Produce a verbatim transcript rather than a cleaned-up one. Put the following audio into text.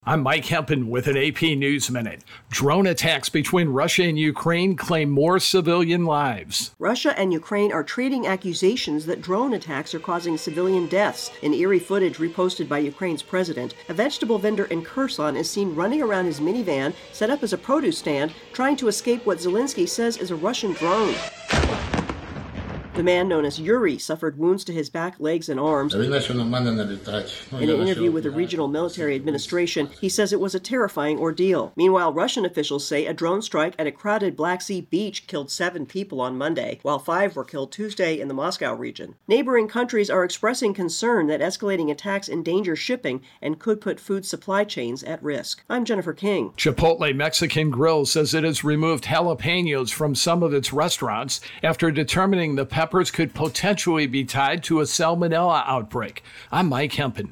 I'm Mike Hempen with an A P News Minute. Drone attacks between Russia and Ukraine claim more civilian lives. Russia and Ukraine are trading accusations that drone attacks are causing civilian deaths. In eerie footage reposted by Ukraine's president, a vegetable vendor in Kherson is seen running around his minivan set up as a produce stand, trying to escape what Zelensky says is a Russian drone. The man known as Yuri suffered wounds to his back, legs, and arms. In an interview with the regional military administration, he says it was a terrifying ordeal. Meanwhile, Russian officials say a drone strike at a crowded Black Sea beach killed seven people on Monday, while five were killed Tuesday in the Moscow region. Neighboring countries are expressing concern that escalating attacks endanger shipping and could put food supply chains at risk. I'm Jennifer King. Chipotle Mexican Grill says it has removed jalapenos from some of its restaurants after determining the peppers could potentially be tied to a salmonella outbreak. I'm Mike Hempen.